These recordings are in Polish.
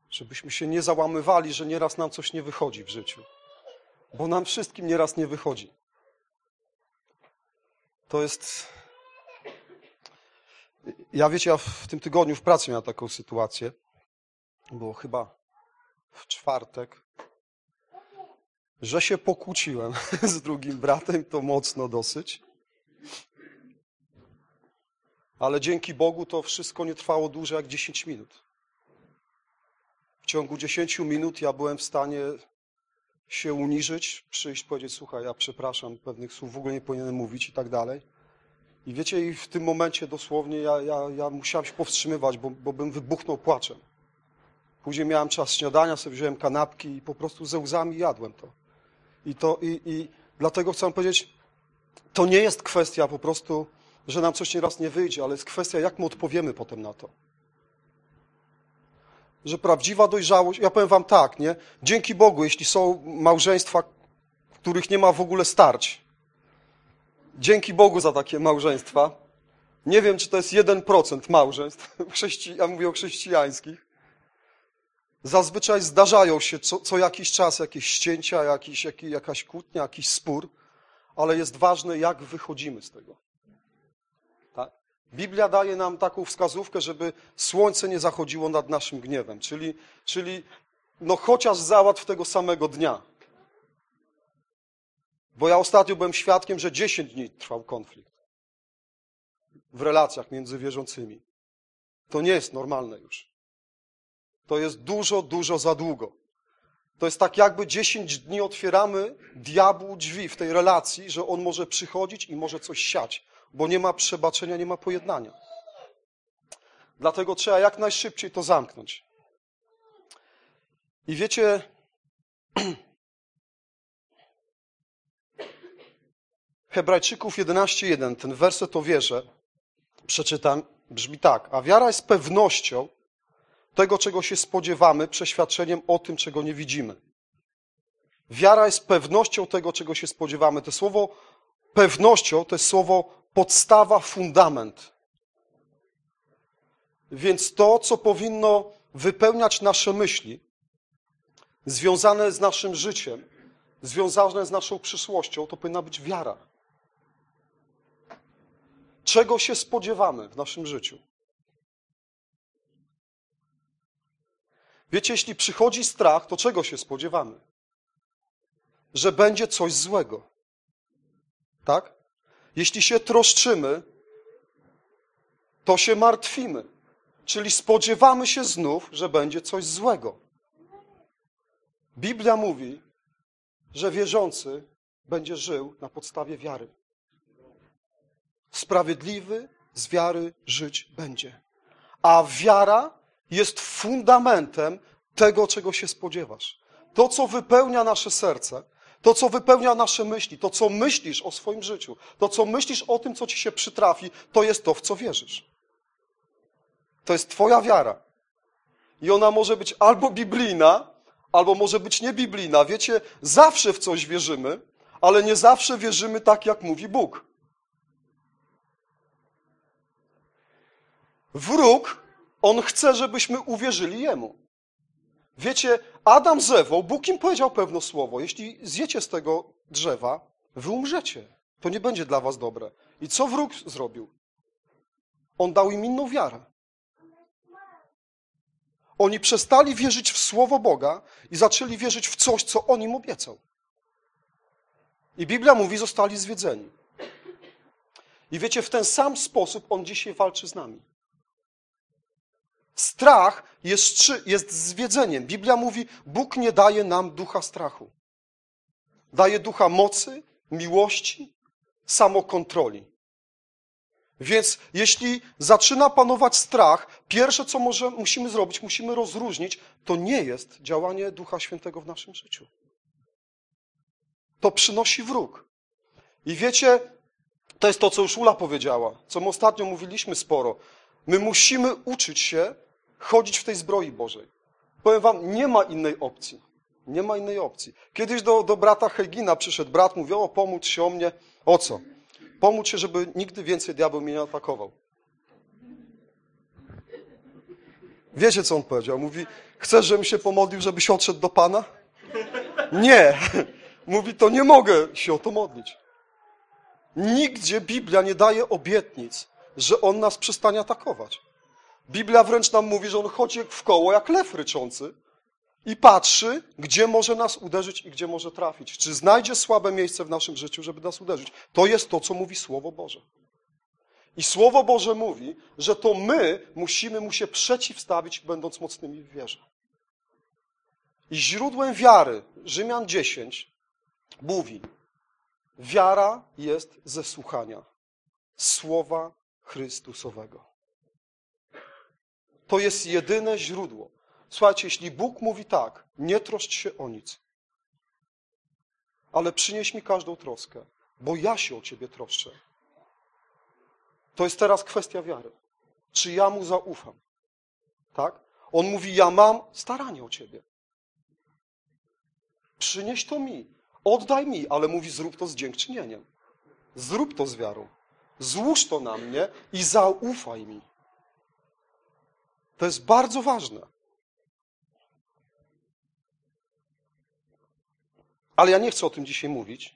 Żebyśmy się nie załamywali, że nieraz nam coś nie wychodzi w życiu. Bo nam wszystkim nieraz nie wychodzi. To jest... Ja w tym tygodniu w pracy miałem taką sytuację. Było chyba w czwartek, że się pokłóciłem z drugim bratem, to mocno dosyć. Ale dzięki Bogu to wszystko nie trwało dłużej jak 10 minut. W ciągu 10 minut ja byłem w stanie się uniżyć, przyjść, powiedzieć, słuchaj, ja przepraszam, pewnych słów w ogóle nie powinienem mówić i tak dalej. I wiecie, i w tym momencie dosłownie ja musiałem się powstrzymywać, bo bym wybuchnął płaczem. Później miałem czas śniadania, sobie wziąłem kanapki i po prostu ze łzami jadłem to. I dlatego chcę powiedzieć, to nie jest kwestia po prostu, że nam coś nieraz nie wyjdzie, ale jest kwestia, jak my odpowiemy potem na to. Że prawdziwa dojrzałość, ja powiem wam tak, nie? Dzięki Bogu, jeśli są małżeństwa, w których nie ma w ogóle starć. Dzięki Bogu za takie małżeństwa. Nie wiem, czy to jest 1% małżeństw, ja mówię o chrześcijańskich. Zazwyczaj zdarzają się co jakiś czas jakieś ścięcia, jakaś kłótnia, jakiś spór, ale jest ważne, jak wychodzimy z tego. Tak? Biblia daje nam taką wskazówkę, żeby słońce nie zachodziło nad naszym gniewem, czyli chociaż załatw tego samego dnia. Bo ja ostatnio byłem świadkiem, że 10 dni trwał konflikt w relacjach między wierzącymi. To nie jest normalne już. To jest dużo, dużo za długo. To jest tak jakby 10 dni otwieramy diabłu drzwi w tej relacji, że on może przychodzić i może coś siać, bo nie ma przebaczenia, nie ma pojednania. Dlatego trzeba jak najszybciej to zamknąć. I wiecie, Hebrajczyków 11:1, ten werset o wierze, przeczytam, brzmi tak. A wiara jest pewnością tego, czego się spodziewamy, przeświadczeniem o tym, czego nie widzimy. Wiara jest pewnością tego, czego się spodziewamy. To słowo pewnością to jest słowo podstawa, fundament. Więc to, co powinno wypełniać nasze myśli, związane z naszym życiem, związane z naszą przyszłością, to powinna być wiara. Czego się spodziewamy w naszym życiu? Wiecie, jeśli przychodzi strach, to czego się spodziewamy? Że będzie coś złego. Tak? Jeśli się troszczymy, to się martwimy. Czyli spodziewamy się znów, że będzie coś złego. Biblia mówi, że wierzący będzie żył na podstawie wiary. Sprawiedliwy z wiary żyć będzie. A wiara jest fundamentem tego, czego się spodziewasz. To, co wypełnia nasze serce, to, co wypełnia nasze myśli, to, co myślisz o swoim życiu, to, co myślisz o tym, co ci się przytrafi, to jest to, w co wierzysz. To jest twoja wiara. I ona może być albo biblijna, albo może być niebiblijna. Wiecie, zawsze w coś wierzymy, ale nie zawsze wierzymy tak, jak mówi Bóg. Wróg, on chce, żebyśmy uwierzyli Jemu. Wiecie, Adam z Ewą, Bóg im powiedział pewne słowo. Jeśli zjecie z tego drzewa, wy umrzecie. To nie będzie dla was dobre. I co wróg zrobił? On dał im inną wiarę. Oni przestali wierzyć w słowo Boga i zaczęli wierzyć w coś, co on im obiecał. I Biblia mówi, zostali zwiedzeni. I wiecie, w ten sam sposób on dzisiaj walczy z nami. Strach jest zwiedzeniem. Biblia mówi, Bóg nie daje nam ducha strachu. Daje ducha mocy, miłości, samokontroli. Więc jeśli zaczyna panować strach, pierwsze, co musimy zrobić, musimy rozróżnić, to nie jest działanie Ducha Świętego w naszym życiu. To przynosi wróg. I wiecie, to jest to, co już Ula powiedziała, co my ostatnio mówiliśmy sporo. My musimy uczyć się chodzić w tej zbroi Bożej. Powiem wam, nie ma innej opcji. Nie ma innej opcji. Kiedyś do brata Hegina przyszedł brat, mówił, pomódl się o mnie. O co? Pomódl się, żeby nigdy więcej diabeł mnie nie atakował. Wiecie, co on powiedział? Mówi, chcesz, żebym się pomodlił, żebyś odszedł do Pana? Nie. Mówi, to nie mogę się o to modlić. Nigdzie Biblia nie daje obietnic, że On nas przestanie atakować. Biblia wręcz nam mówi, że On chodzi w koło jak lew ryczący i patrzy, gdzie może nas uderzyć i gdzie może trafić. Czy znajdzie słabe miejsce w naszym życiu, żeby nas uderzyć. To jest to, co mówi Słowo Boże. I Słowo Boże mówi, że to my musimy mu się przeciwstawić, będąc mocnymi w wierze. I źródłem wiary, Rzymian 10, mówi, wiara jest ze słuchania Słowa Chrystusowego. To jest jedyne źródło. Słuchajcie, jeśli Bóg mówi tak, nie troszcz się o nic, ale przynieś mi każdą troskę, bo ja się o Ciebie troszczę. To jest teraz kwestia wiary. Czy ja Mu zaufam? Tak? On mówi, ja mam staranie o Ciebie. Przynieś to mi, oddaj mi, ale mówi, zrób to z dziękczynieniem. Zrób to z wiarą. Złóż to na mnie i zaufaj mi. To jest bardzo ważne. Ale ja nie chcę o tym dzisiaj mówić.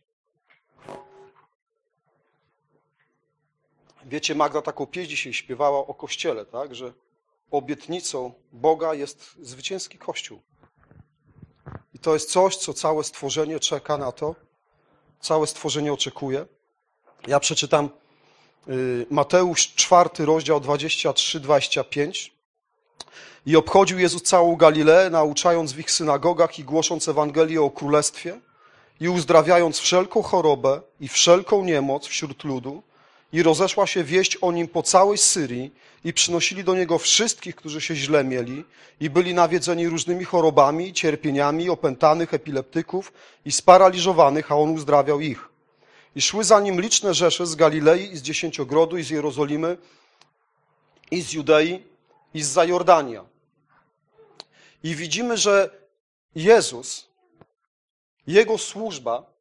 Wiecie, Magda taką pieśń dzisiaj śpiewała o Kościele, tak? Że obietnicą Boga jest zwycięski Kościół. I to jest coś, co całe stworzenie czeka na to. Całe stworzenie oczekuje. Ja przeczytam Mateusz 4, rozdział 23-25. I obchodził Jezus całą Galileę, nauczając w ich synagogach i głosząc Ewangelię o Królestwie i uzdrawiając wszelką chorobę i wszelką niemoc wśród ludu. I rozeszła się wieść o Nim po całej Syrii i przynosili do Niego wszystkich, którzy się źle mieli i byli nawiedzeni różnymi chorobami, cierpieniami, opętanych, epileptyków i sparaliżowanych, a On uzdrawiał ich. I szły za Nim liczne rzesze z Galilei i z Dziesięciogrodu i z Jerozolimy i z Judei i z Jordania. I widzimy, że Jezus, Jego służba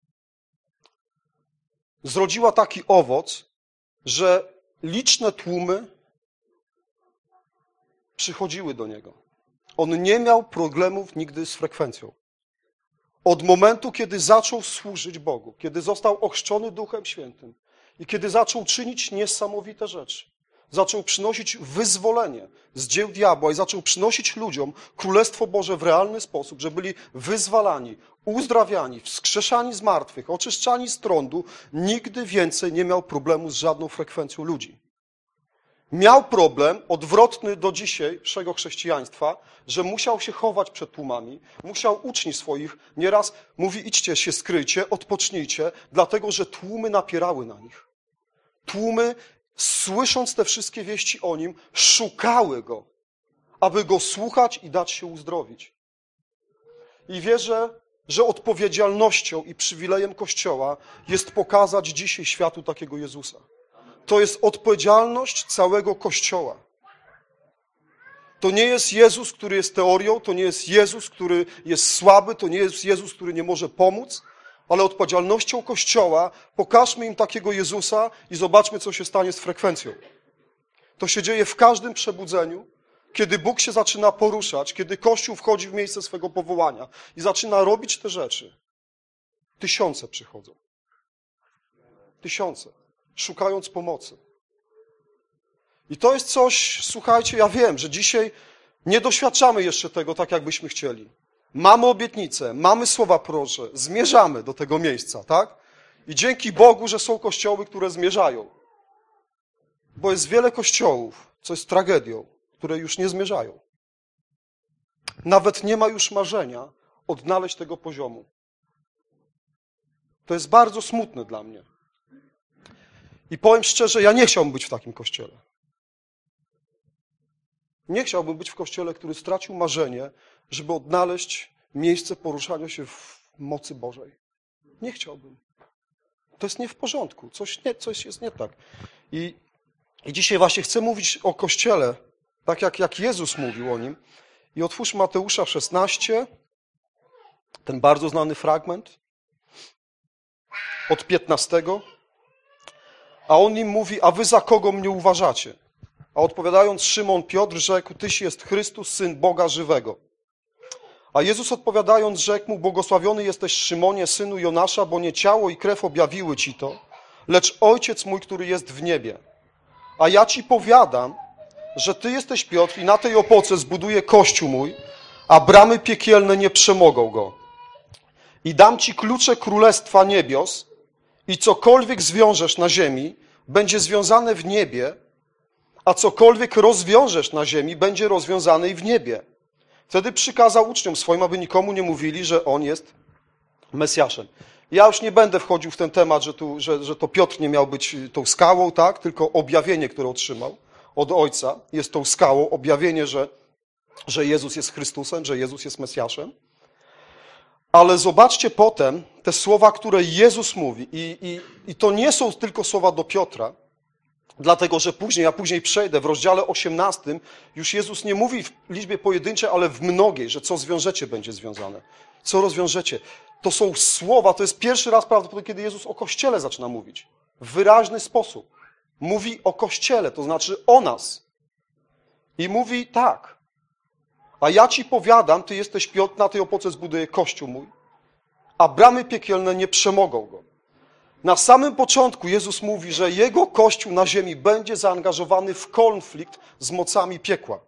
zrodziła taki owoc, że liczne tłumy przychodziły do Niego. On nie miał problemów nigdy z frekwencją. Od momentu, kiedy zaczął służyć Bogu, kiedy został ochrzczony Duchem Świętym i kiedy zaczął czynić niesamowite rzeczy, zaczął przynosić wyzwolenie z dzieł diabła i zaczął przynosić ludziom Królestwo Boże w realny sposób, że byli wyzwalani, uzdrawiani, wskrzeszani z martwych, oczyszczani z trądu, nigdy więcej nie miał problemu z żadną frekwencją ludzi. Miał problem, odwrotny do dzisiejszego chrześcijaństwa, że musiał się chować przed tłumami, musiał uczniów swoich nieraz mówi, idźcie się, skryjcie, odpocznijcie, dlatego że tłumy napierały na nich. Tłumy, słysząc te wszystkie wieści o Nim, szukały Go, aby Go słuchać i dać się uzdrowić. I wierzę, że odpowiedzialnością i przywilejem Kościoła jest pokazać dzisiaj światu takiego Jezusa. To jest odpowiedzialność całego Kościoła. To nie jest Jezus, który jest teorią, to nie jest Jezus, który jest słaby, to nie jest Jezus, który nie może pomóc, ale odpowiedzialnością Kościoła pokażmy im takiego Jezusa i zobaczmy, co się stanie z frekwencją. To się dzieje w każdym przebudzeniu, kiedy Bóg się zaczyna poruszać, kiedy Kościół wchodzi w miejsce swego powołania i zaczyna robić te rzeczy. Tysiące przychodzą. Tysiące. Szukając pomocy. I to jest coś, słuchajcie, ja wiem, że dzisiaj nie doświadczamy jeszcze tego tak, jak byśmy chcieli. Mamy obietnice, mamy słowa prorocze, zmierzamy do tego miejsca, tak? I dzięki Bogu, że są kościoły, które zmierzają. Bo jest wiele kościołów, co jest tragedią, które już nie zmierzają. Nawet nie ma już marzenia odnaleźć tego poziomu. To jest bardzo smutne dla mnie. I powiem szczerze, ja nie chciałbym być w takim kościele. Nie chciałbym być w kościele, który stracił marzenie, żeby odnaleźć miejsce poruszania się w mocy Bożej. Nie chciałbym. To jest nie w porządku. Coś jest nie tak. I dzisiaj właśnie chcę mówić o Kościele, tak jak Jezus mówił o nim. I otwórz Mateusza 16, ten bardzo znany fragment, od 15. A on im mówi, a wy za kogo mnie uważacie? A odpowiadając Szymon Piotr rzekł, Tyś jest Chrystus, Syn Boga żywego. A Jezus odpowiadając rzekł mu, błogosławiony jesteś Szymonie, synu Jonasza, bo nie ciało i krew objawiły ci to, lecz Ojciec mój, który jest w niebie. A ja ci powiadam, że ty jesteś Piotr i na tej opoce zbuduję Kościół mój, a bramy piekielne nie przemogą go. I dam ci klucze Królestwa Niebios i cokolwiek zwiążesz na ziemi, będzie związane w niebie, a cokolwiek rozwiążesz na ziemi, będzie rozwiązane i w niebie. Wtedy przykazał uczniom swoim, aby nikomu nie mówili, że on jest Mesjaszem. Ja już nie będę wchodził w ten temat, że to Piotr nie miał być tą skałą, tak? Tylko objawienie, które otrzymał od Ojca jest tą skałą, objawienie, że Jezus jest Chrystusem, że Jezus jest Mesjaszem. Ale zobaczcie potem te słowa, które Jezus mówi. I to nie są tylko słowa do Piotra, dlatego że później przejdę, w rozdziale 18 już Jezus nie mówi w liczbie pojedynczej, ale w mnogiej, że co zwiążecie będzie związane. Co rozwiążecie. To są słowa, to jest pierwszy raz prawdopodobnie, kiedy Jezus o Kościele zaczyna mówić. W wyraźny sposób. Mówi o Kościele, to znaczy o nas. I mówi tak. A ja ci powiadam, ty jesteś Piotr, na tej opoce zbuduję Kościół mój, a bramy piekielne nie przemogą go. Na samym początku Jezus mówi, że Jego Kościół na ziemi będzie zaangażowany w konflikt z mocami piekła.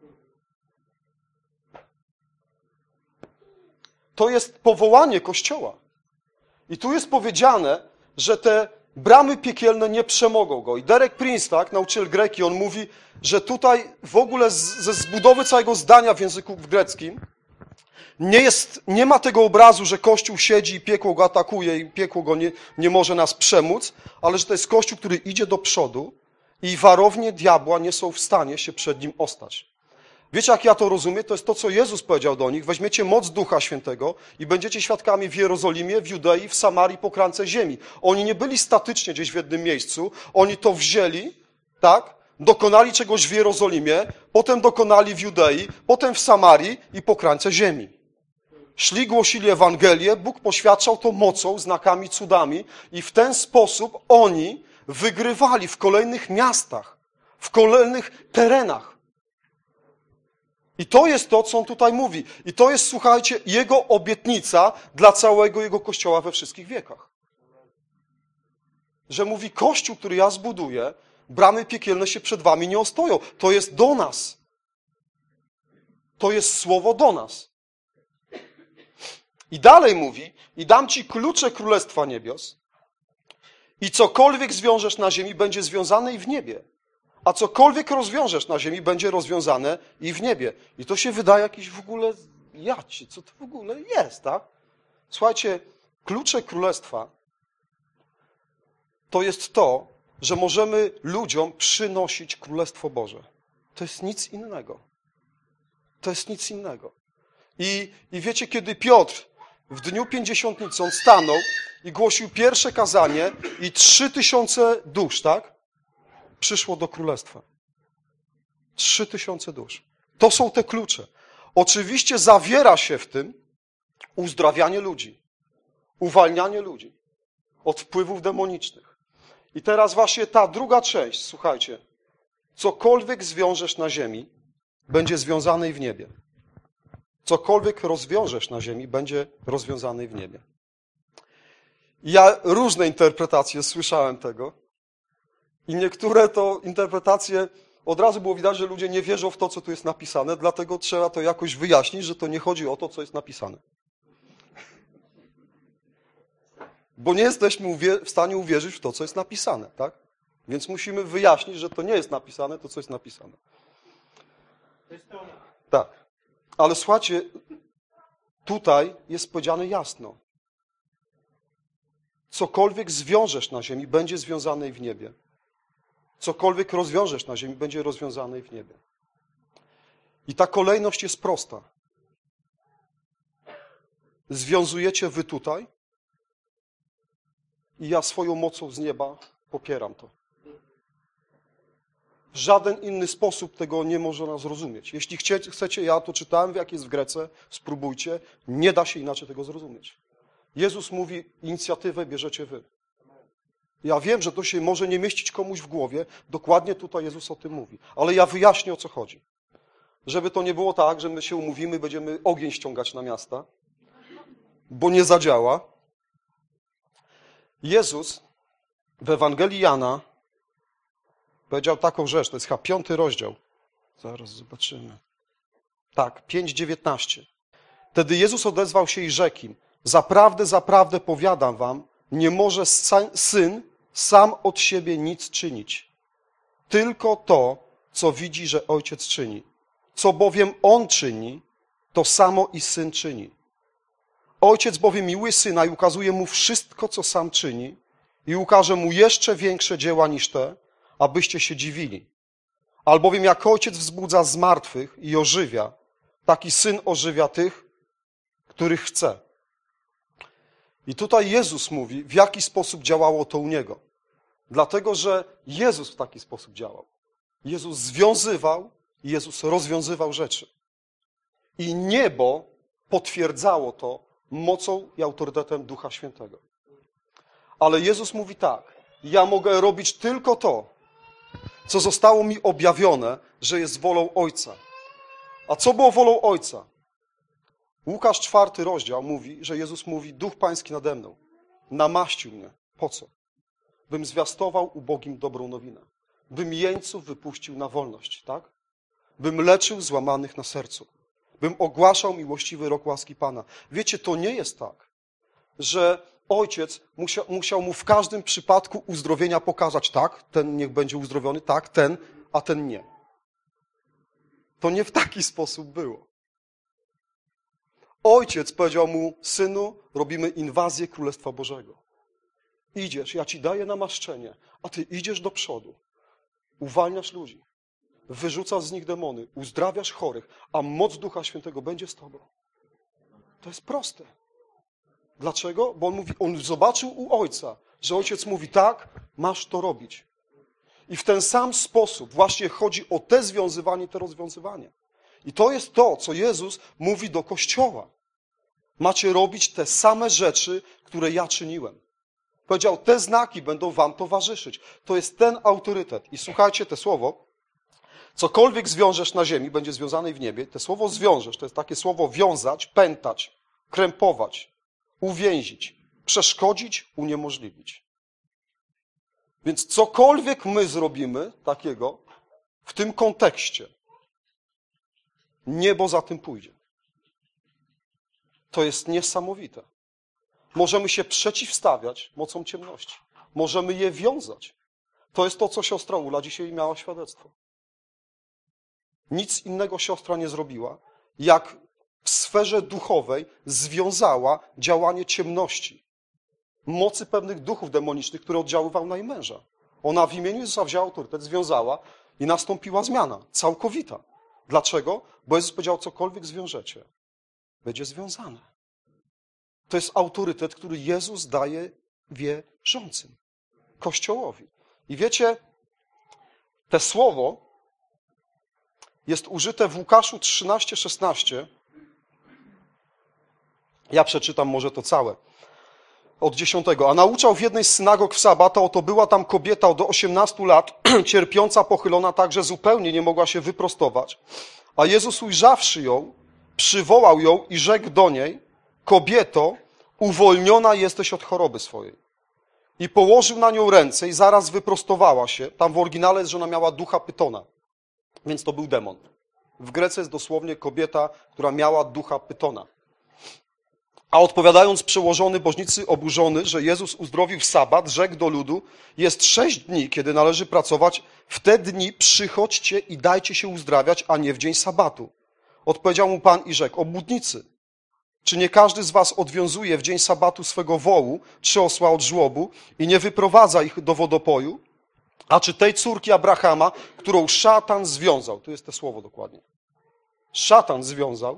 To jest powołanie Kościoła. I tu jest powiedziane, że te bramy piekielne nie przemogą go. I Derek Prince, tak, nauczyciel greki, on mówi, że tutaj w ogóle ze zbudowy całego zdania w języku greckim nie ma tego obrazu, że Kościół siedzi i piekło go atakuje i piekło go nie może nas przemóc, ale że to jest Kościół, który idzie do przodu i warownie diabła nie są w stanie się przed nim ostać. Wiecie, jak ja to rozumiem? To jest to, co Jezus powiedział do nich. Weźmiecie moc Ducha Świętego i będziecie świadkami w Jerozolimie, w Judei, w Samarii, po krańce ziemi. Oni nie byli statycznie gdzieś w jednym miejscu. Oni to wzięli, tak? Dokonali czegoś w Jerozolimie, potem dokonali w Judei, potem w Samarii i po krańce ziemi. Szli, głosili Ewangelię, Bóg poświadczał to mocą, znakami, cudami i w ten sposób oni wygrywali w kolejnych miastach, w kolejnych terenach. I to jest to, co on tutaj mówi. I to jest, słuchajcie, jego obietnica dla całego jego Kościoła we wszystkich wiekach. Że mówi, Kościół, który ja zbuduję, bramy piekielne się przed wami nie ostoją. To jest do nas. To jest słowo do nas. I dalej mówi, i dam ci klucze Królestwa Niebios i cokolwiek zwiążesz na ziemi, będzie związane i w niebie. A cokolwiek rozwiążesz na ziemi, będzie rozwiązane i w niebie. I to się wydaje jakiś w ogóle, co to w ogóle jest, tak? Słuchajcie, klucze Królestwa to jest to, że możemy ludziom przynosić Królestwo Boże. To jest nic innego. To jest nic innego. I wiecie, kiedy Piotr w dniu Pięćdziesiątnicy on stanął i głosił pierwsze kazanie i 3000 dusz, tak? Przyszło do Królestwa. 3000 dusz. To są te klucze. Oczywiście zawiera się w tym uzdrawianie ludzi, uwalnianie ludzi od wpływów demonicznych. I teraz właśnie ta druga część, słuchajcie, cokolwiek zwiążesz na ziemi, będzie związane i w niebie. Cokolwiek rozwiążesz na ziemi, będzie rozwiązane i w niebie. Ja różne interpretacje słyszałem tego i niektóre to interpretacje od razu było widać, że ludzie nie wierzą w to, co tu jest napisane, dlatego trzeba to jakoś wyjaśnić, że to nie chodzi o to, co jest napisane. Bo nie jesteśmy w stanie uwierzyć w to, co jest napisane, tak? Więc musimy wyjaśnić, że to nie jest napisane, to, co jest napisane. Tak. Ale słuchajcie, tutaj jest powiedziane jasno. Cokolwiek zwiążesz na ziemi, będzie związane i w niebie. Cokolwiek rozwiążesz na ziemi, będzie rozwiązane i w niebie. I ta kolejność jest prosta. Związujecie wy tutaj i ja swoją mocą z nieba popieram to. W żaden inny sposób tego nie można zrozumieć. Jeśli chcecie, ja to czytałem, jak jest w Grece, spróbujcie, nie da się inaczej tego zrozumieć. Jezus mówi, inicjatywę bierzecie wy. Ja wiem, że to się może nie mieścić komuś w głowie. Dokładnie tutaj Jezus o tym mówi. Ale ja wyjaśnię, o co chodzi. Żeby to nie było tak, że my się umówimy, będziemy ogień ściągać na miasta, bo nie zadziała. Jezus w Ewangelii Jana powiedział taką rzecz, to jest chyba 5 rozdział. Zaraz zobaczymy. Tak, 5:19. Wtedy Jezus odezwał się i rzekł im: zaprawdę, zaprawdę powiadam wam, nie może Syn sam od siebie nic czynić. Tylko to, co widzi, że Ojciec czyni. Co bowiem On czyni, to samo i Syn czyni. Ojciec bowiem miłuje Syna i ukazuje Mu wszystko, co sam czyni i ukaże Mu jeszcze większe dzieła niż te, abyście się dziwili. Albowiem jak Ojciec wzbudza z martwych i ożywia, taki Syn ożywia tych, których chce. I tutaj Jezus mówi, w jaki sposób działało to u Niego. Dlatego, że Jezus w taki sposób działał. Jezus związywał i Jezus rozwiązywał rzeczy. I niebo potwierdzało to mocą i autorytetem Ducha Świętego. Ale Jezus mówi tak, ja mogę robić tylko to, co zostało mi objawione, że jest wolą Ojca. A co było wolą Ojca? Łukasz 4 rozdział mówi, że Jezus mówi, Duch Pański nade mną namaścił mnie. Po co? Bym zwiastował ubogim dobrą nowinę. Bym jeńców wypuścił na wolność, tak? Bym leczył złamanych na sercu. Bym ogłaszał miłościwy rok łaski Pana. Wiecie, to nie jest tak, że Ojciec musiał mu w każdym przypadku uzdrowienia pokazać, tak, ten niech będzie uzdrowiony, tak, ten, a ten nie. To nie w taki sposób było. Ojciec powiedział mu, synu, robimy inwazję Królestwa Bożego. Idziesz, ja ci daję namaszczenie, a ty idziesz do przodu. Uwalniasz ludzi, wyrzucasz z nich demony, uzdrawiasz chorych, a moc Ducha Świętego będzie z tobą. To jest proste. Dlaczego? Bo on zobaczył u Ojca, że Ojciec mówi tak, masz to robić. I w ten sam sposób właśnie chodzi o te związywanie, te rozwiązywanie. I to jest to, co Jezus mówi do Kościoła. Macie robić te same rzeczy, które ja czyniłem. Powiedział, te znaki będą wam towarzyszyć. To jest ten autorytet. I słuchajcie, te słowo, cokolwiek zwiążesz na ziemi, będzie związane w niebie. Te słowo zwiążesz, to jest takie słowo wiązać, pętać, krępować, uwięzić, przeszkodzić, uniemożliwić. Więc cokolwiek my zrobimy takiego w tym kontekście, niebo za tym pójdzie. To jest niesamowite. Możemy się przeciwstawiać mocom ciemności. Możemy je wiązać. To jest to, co siostra Ula dzisiaj miała świadectwo. Nic innego siostra nie zrobiła, jak w sferze duchowej związała działanie ciemności. Mocy pewnych duchów demonicznych, które oddziaływały na jej męża. Ona w imieniu Jezusa wzięła autorytet, związała i nastąpiła zmiana. Całkowita. Dlaczego? Bo Jezus powiedział, cokolwiek zwiążecie, będzie związane. To jest autorytet, który Jezus daje wierzącym, Kościołowi. I wiecie, to słowo jest użyte w Łukaszu 13:16. Ja przeczytam może to całe. Od 10. A nauczał w jednej z synagog w sabat, oto była tam kobieta do 18 lat, cierpiąca, pochylona tak, że zupełnie nie mogła się wyprostować. A Jezus ujrzawszy ją, przywołał ją i rzekł do niej, kobieto, uwolniona jesteś od choroby swojej. I położył na nią ręce i zaraz wyprostowała się. Tam w oryginale jest, że ona miała ducha pytona, więc to był demon. W Grece jest dosłownie kobieta, która miała ducha pytona. A odpowiadając przełożony bożnicy oburzony, że Jezus uzdrowił w sabat, rzekł do ludu, jest 6 dni, kiedy należy pracować, w te dni przychodźcie i dajcie się uzdrawiać, a nie w dzień sabatu. Odpowiedział mu Pan i rzekł, obłudnicy, czy nie każdy z was odwiązuje w dzień sabatu swego wołu, czy osła od żłobu i nie wyprowadza ich do wodopoju? A czy tej córki Abrahama, którą szatan związał, tu jest to słowo dokładnie, szatan związał,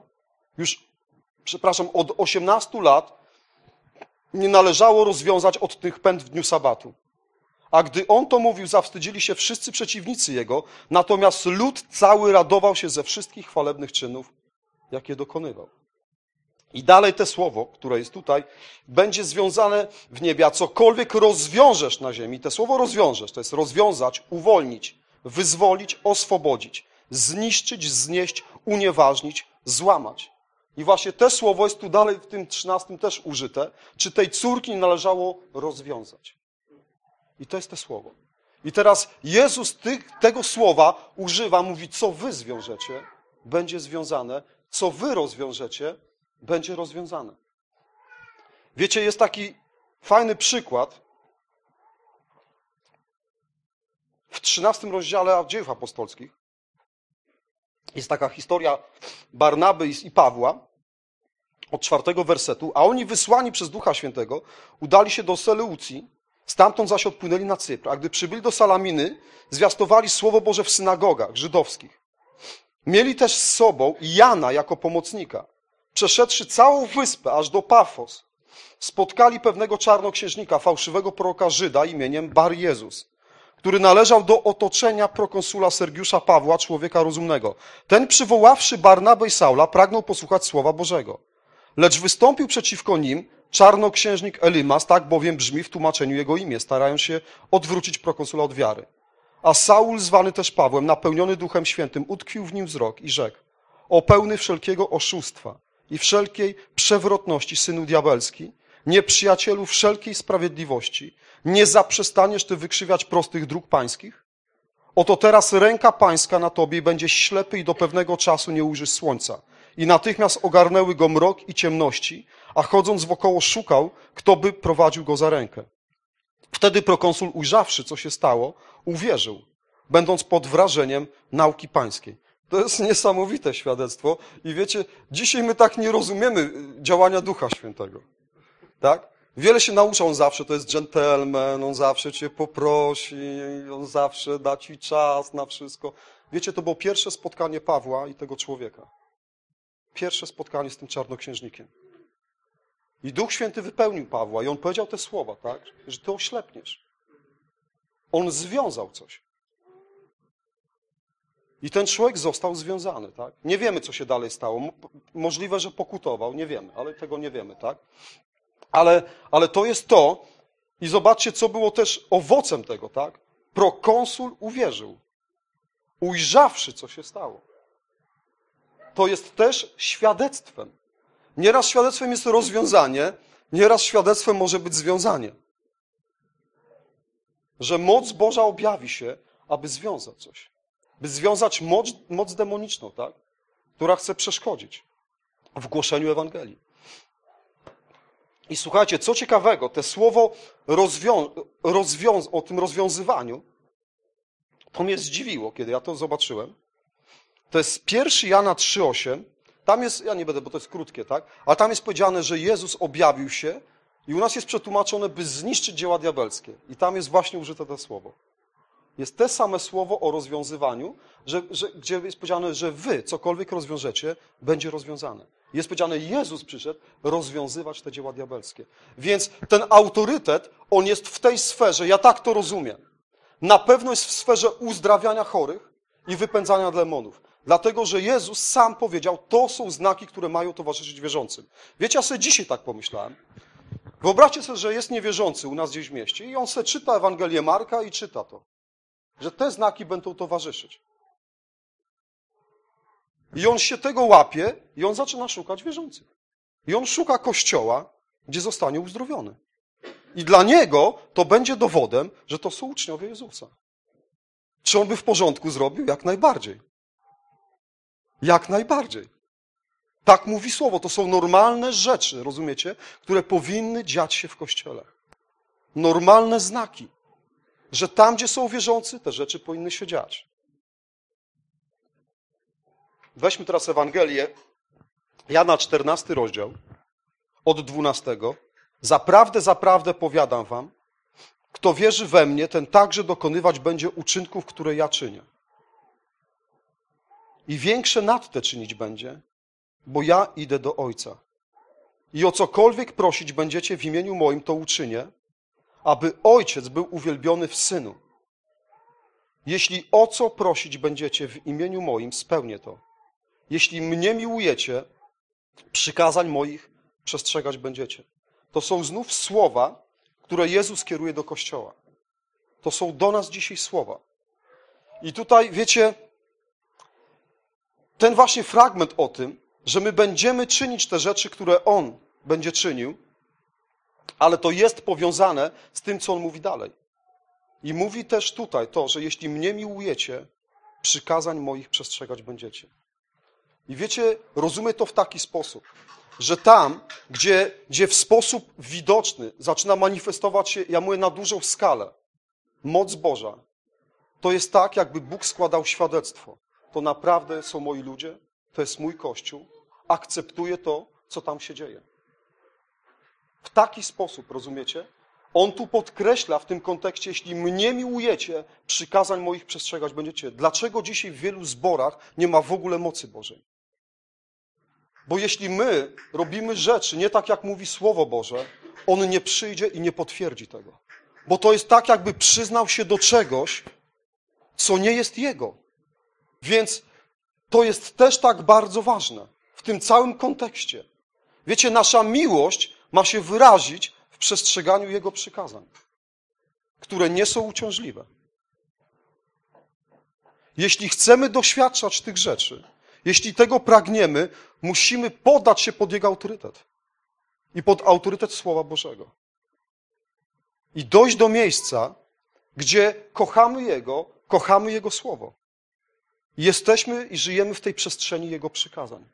od 18 lat nie należało rozwiązać od tych pęd w dniu sabatu. A gdy on to mówił, zawstydzili się wszyscy przeciwnicy jego, natomiast lud cały radował się ze wszystkich chwalebnych czynów, jakie dokonywał. I dalej te słowo, które jest tutaj, będzie związane w niebie, a cokolwiek rozwiążesz na ziemi, te słowo rozwiążesz, to jest rozwiązać, uwolnić, wyzwolić, oswobodzić, zniszczyć, znieść, unieważnić, złamać. I właśnie te słowo jest tu dalej w tym 13 też użyte, czy tej córki należało rozwiązać. I to jest to słowo. I teraz Jezus tego słowa używa, mówi, co wy zwiążecie, będzie związane, co wy rozwiążecie, będzie rozwiązane. Wiecie, jest taki fajny przykład w 13 rozdziale Dziejów Apostolskich. Jest taka historia Barnaby i Pawła od 4 wersetu, a oni wysłani przez Ducha Świętego udali się do Seleucji, stamtąd zaś odpłynęli na Cypr. A gdy przybyli do Salaminy, zwiastowali Słowo Boże w synagogach żydowskich. Mieli też z sobą Jana jako pomocnika. Przeszedłszy całą wyspę aż do Pafos, spotkali pewnego czarnoksiężnika, fałszywego proroka Żyda imieniem Bar Jezus, który należał do otoczenia prokonsula Sergiusza Pawła, człowieka rozumnego. Ten, przywoławszy Barnabę i Saula, pragnął posłuchać Słowa Bożego. Lecz wystąpił przeciwko nim czarnoksiężnik Elimas, tak bowiem brzmi w tłumaczeniu jego imię, starając się odwrócić prokonsula od wiary. A Saul, zwany też Pawłem, napełniony Duchem Świętym, utkwił w nim wzrok i rzekł: o pełny wszelkiego oszustwa i wszelkiej przewrotności, synu diabelski, nieprzyjacielu wszelkiej sprawiedliwości, nie zaprzestaniesz ty wykrzywiać prostych dróg pańskich? Oto teraz ręka pańska na tobie i będziesz ślepy i do pewnego czasu nie ujrzysz słońca. I natychmiast ogarnęły go mrok i ciemności, a chodząc wokoło szukał, kto by prowadził go za rękę. Wtedy prokonsul, ujrzawszy, co się stało, uwierzył, będąc pod wrażeniem nauki pańskiej. To jest niesamowite świadectwo i wiecie, dzisiaj my tak nie rozumiemy działania Ducha Świętego. Tak? Wiele się nauczą, on zawsze to jest dżentelmen, on zawsze cię poprosi, on zawsze da ci czas na wszystko. Wiecie, to było pierwsze spotkanie Pawła i tego człowieka. Pierwsze spotkanie z tym czarnoksiężnikiem. I Duch Święty wypełnił Pawła i on powiedział te słowa, tak? Że ty oślepniesz. On związał coś. I ten człowiek został związany, tak? Nie wiemy, co się dalej stało. Możliwe, że pokutował, nie wiemy, ale tego nie wiemy, tak? Ale to jest to i zobaczcie, co było też owocem tego, tak? Prokonsul uwierzył, ujrzawszy, co się stało. To jest też świadectwem. Nieraz świadectwem jest rozwiązanie, nieraz świadectwem może być związanie. Że moc Boża objawi się, aby związać coś. By związać moc demoniczną, tak? Która chce przeszkodzić w głoszeniu Ewangelii. I słuchajcie, co ciekawego, te słowo o tym rozwiązywaniu, to mnie zdziwiło, kiedy ja to zobaczyłem. To jest 1 Jana 3,8. Tam jest, ja nie będę, bo to jest krótkie, tak? Ale tam jest powiedziane, że Jezus objawił się i u nas jest przetłumaczone, by zniszczyć dzieła diabelskie. I tam jest właśnie użyte to słowo. Jest te same słowo o rozwiązywaniu, gdzie jest powiedziane, że wy cokolwiek rozwiążecie, będzie rozwiązane. Jest powiedziane, Jezus przyszedł rozwiązywać te dzieła diabelskie. Więc ten autorytet, on jest w tej sferze, ja tak to rozumiem. Na pewno jest w sferze uzdrawiania chorych i wypędzania demonów. Dlatego, że Jezus sam powiedział, to są znaki, które mają towarzyszyć wierzącym. Wiecie, ja sobie dzisiaj tak pomyślałem. Wyobraźcie sobie, że jest niewierzący u nas gdzieś w mieście i on sobie czyta Ewangelię Marka i czyta to. Że te znaki będą towarzyszyć. I on się tego łapie i on zaczyna szukać wierzących. I on szuka kościoła, gdzie zostanie uzdrowiony. I dla niego to będzie dowodem, że to są uczniowie Jezusa. Czy on by w porządku zrobił? Jak najbardziej. Jak najbardziej. Tak mówi słowo. To są normalne rzeczy, rozumiecie? Które powinny dziać się w kościele. Normalne znaki. Że tam, gdzie są wierzący, te rzeczy powinny się dziać. Weźmy teraz Ewangelię, Jana 14 rozdział, od 12. Zaprawdę, zaprawdę powiadam wam, kto wierzy we mnie, ten także dokonywać będzie uczynków, które ja czynię. I większe nad te czynić będzie, bo ja idę do Ojca. I o cokolwiek prosić będziecie w imieniu moim, to uczynię, aby Ojciec był uwielbiony w Synu. Jeśli o co prosić będziecie w imieniu moim, spełnię to. Jeśli mnie miłujecie, Przykazań moich przestrzegać będziecie. To są znów słowa, które Jezus kieruje do Kościoła. To są do nas dzisiaj słowa. I tutaj, wiecie, ten właśnie fragment o tym, że my będziemy czynić te rzeczy, które On będzie czynił, ale to jest powiązane z tym, co On mówi dalej. I mówi też tutaj to, że jeśli mnie miłujecie, przykazań moich przestrzegać będziecie. I wiecie, rozumiem to w taki sposób, że tam, gdzie w sposób widoczny zaczyna manifestować się, ja mówię, na dużą skalę, moc Boża, to jest tak, jakby Bóg składał świadectwo. To naprawdę są moi ludzie, to jest mój Kościół, akceptuję to, co tam się dzieje. W taki sposób, rozumiecie? On tu podkreśla w tym kontekście, jeśli mnie miłujecie, przykazań moich przestrzegać będziecie. Dlaczego dzisiaj w wielu zborach nie ma w ogóle mocy Bożej? Bo jeśli my robimy rzeczy nie tak, jak mówi Słowo Boże, On nie przyjdzie i nie potwierdzi tego. Bo to jest tak, jakby przyznał się do czegoś, co nie jest Jego. Więc to jest też tak bardzo ważne w tym całym kontekście. Wiecie, nasza miłość ma się wyrazić w przestrzeganiu Jego przykazań, które nie są uciążliwe. Jeśli chcemy doświadczać tych rzeczy, jeśli tego pragniemy, musimy poddać się pod Jego autorytet i pod autorytet Słowa Bożego. I dojść do miejsca, gdzie kochamy Jego Słowo. Jesteśmy i żyjemy w tej przestrzeni Jego przykazań.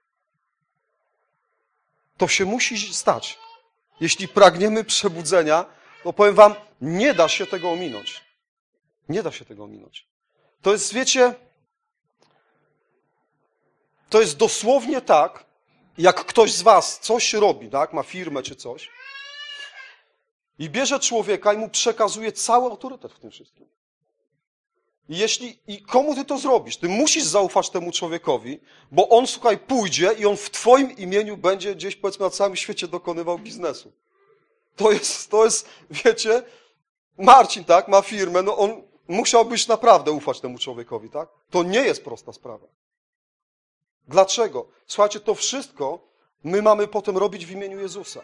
To się musi stać. Jeśli pragniemy przebudzenia, to powiem wam, nie da się tego ominąć. Nie da się tego ominąć. To jest, wiecie, to jest dosłownie tak, jak ktoś z was coś robi, tak, ma firmę czy coś i bierze człowieka i mu przekazuje cały autorytet w tym wszystkim. I komu ty to zrobisz? Ty musisz zaufać temu człowiekowi, bo on, słuchaj, pójdzie i on w twoim imieniu będzie gdzieś, powiedzmy, na całym świecie dokonywał biznesu. To jest, wiecie, Marcin, tak, ma firmę, no on musiałbyś naprawdę ufać temu człowiekowi, tak? To nie jest prosta sprawa. Dlaczego? Słuchajcie, to wszystko my mamy potem robić w imieniu Jezusa.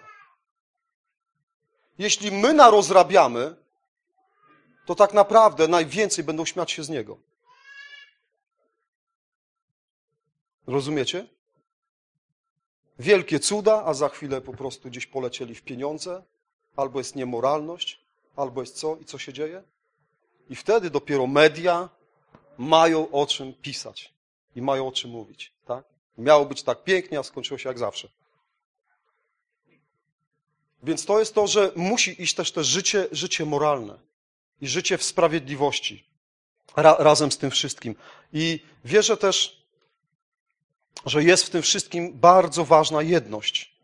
Jeśli my narozrabiamy, to tak naprawdę najwięcej będą śmiać się z Niego. Rozumiecie? Wielkie cuda, a za chwilę po prostu gdzieś polecieli w pieniądze, albo jest niemoralność, albo jest co? I co się dzieje? I wtedy dopiero media mają o czym pisać i mają o czym mówić. Tak? Miało być tak pięknie, a skończyło się jak zawsze. Więc to jest to, że musi iść też życie moralne i życie w sprawiedliwości razem z tym wszystkim. I wierzę też, że jest w tym wszystkim bardzo ważna jedność.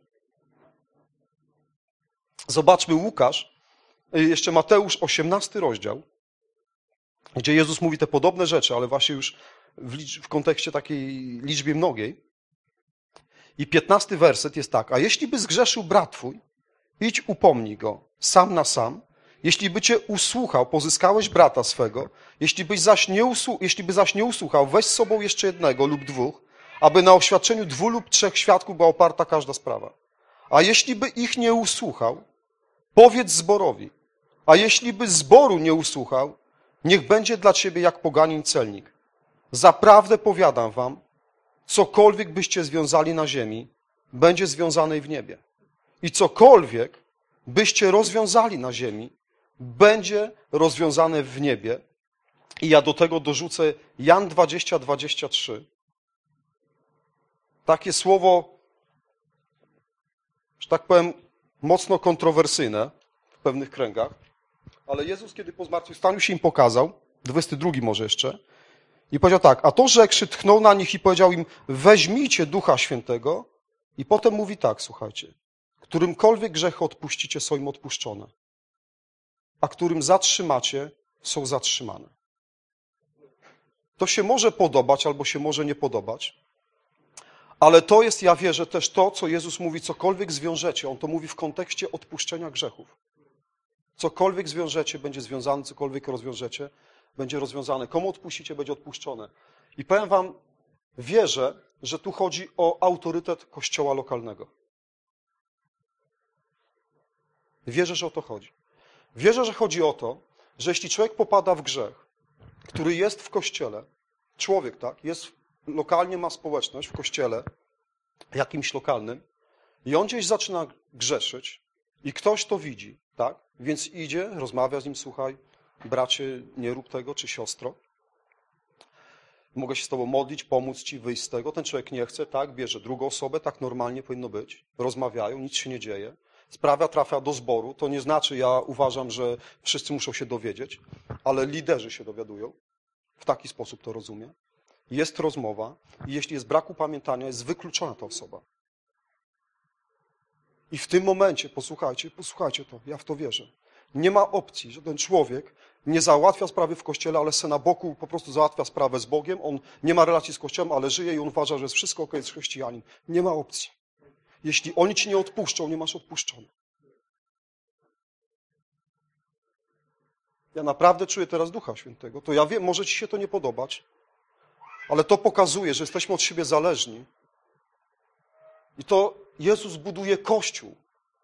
Zobaczmy Łukasz, jeszcze Mateusz 18 rozdział, gdzie Jezus mówi te podobne rzeczy, ale właśnie już w kontekście takiej liczbie mnogiej. I 15 werset jest tak: a jeśli by zgrzeszył brat twój, idź upomnij go sam na sam. Jeśli by cię usłuchał, pozyskałeś brata swego. Jeśli by zaś nie usłuchał, weź z sobą jeszcze jednego lub dwóch, aby na oświadczeniu 2 lub 3 świadków była oparta każda sprawa. A jeśli by ich nie usłuchał, powiedz zborowi. A jeśli by zboru nie usłuchał, niech będzie dla ciebie jak poganin celnik. Zaprawdę powiadam wam, cokolwiek byście związali na ziemi, będzie związane i w niebie. I cokolwiek byście rozwiązali na ziemi, będzie rozwiązane w niebie. I ja do tego dorzucę Jan 20:23. Takie słowo, że tak powiem, mocno kontrowersyjne w pewnych kręgach. Ale Jezus, kiedy po zmartwychwstaniu się im pokazał, 22 może jeszcze, i powiedział tak: a to rzekłszy, tchnął na nich i powiedział im: weźmijcie Ducha Świętego. I potem mówi tak, słuchajcie: którymkolwiek grzechy odpuścicie, są im odpuszczone, a którym zatrzymacie, są zatrzymane. To się może podobać, albo się może nie podobać, ale to jest, ja wierzę, też to, co Jezus mówi: cokolwiek zwiążecie. On to mówi w kontekście odpuszczenia grzechów. Cokolwiek zwiążecie, będzie związane, cokolwiek rozwiążecie, będzie rozwiązane. Komu odpuścicie, będzie odpuszczone. I powiem wam, Wierzę, że tu chodzi o autorytet kościoła lokalnego. Wierzę, że o to chodzi. Wierzę, że chodzi o to, że jeśli człowiek popada w grzech, który jest w kościele, człowiek, tak, jest lokalnie, ma społeczność w kościele jakimś lokalnym i on gdzieś zaczyna grzeszyć i ktoś to widzi, tak, więc idzie, rozmawia z nim, słuchaj, bracie, nie rób tego, czy siostro, mogę się z tobą modlić, pomóc ci wyjść z tego. Ten człowiek nie chce, tak, bierze drugą osobę, tak normalnie powinno być. Rozmawiają, nic się nie dzieje. Sprawa trafia do zboru. To nie znaczy, ja uważam, że wszyscy muszą się dowiedzieć, ale liderzy się dowiadują. W taki sposób to rozumiem. Jest rozmowa i jeśli jest brak upamiętania, jest wykluczona ta osoba. I w tym momencie, posłuchajcie to, ja w to wierzę. Nie ma opcji, że ten człowiek nie załatwia sprawy w kościele, ale se na boku po prostu załatwia sprawę z Bogiem. On nie ma relacji z kościołem, ale żyje i on uważa, że jest wszystko okej, jest chrześcijanin. Nie ma opcji. Jeśli oni ci nie odpuszczą, nie masz odpuszczony. Ja naprawdę czuję teraz Ducha Świętego. To ja wiem, może ci się to nie podobać, ale to pokazuje, że jesteśmy od siebie zależni. I to Jezus buduje Kościół.